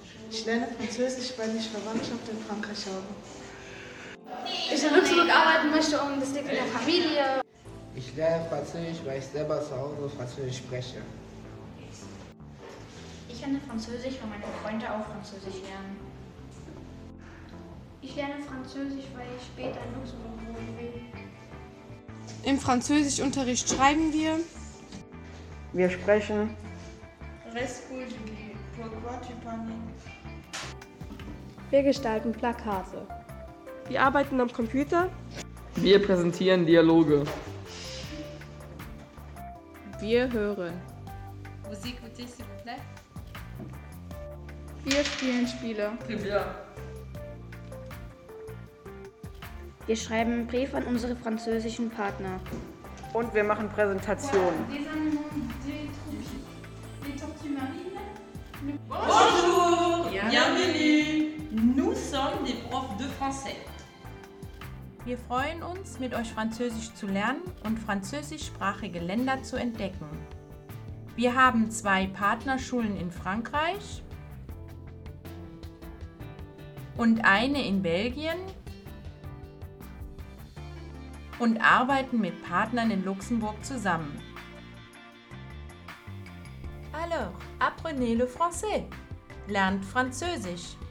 Ich lerne Französisch, weil ich Verwandtschaft in Frankreich habe. Ich in Luxemburg arbeiten möchte, um das liegt in der Familie. Ich lerne Französisch, weil ich selber zu Hause Französisch spreche. Ich lerne Französisch, weil meine Freunde auch Französisch lernen. Ich lerne Französisch, weil ich später in Luxemburg wohnen will. Im Französischunterricht schreiben wir. Wir sprechen. Wir gestalten Plakate. Wir arbeiten am Computer. Wir präsentieren Dialoge. Wir hören. Wir spielen Spiele. Wir schreiben Briefe an unsere französischen Partner. Und wir machen Präsentationen. Bonjour, bienvenue. Nous sommes des profs de français. Wir freuen uns, mit euch Französisch zu lernen und französischsprachige Länder zu entdecken. Wir haben 2 Partnerschulen in Frankreich und eine in Belgien und arbeiten mit Partnern in Luxemburg zusammen. Alors, apprenez le français. Lernt Französisch.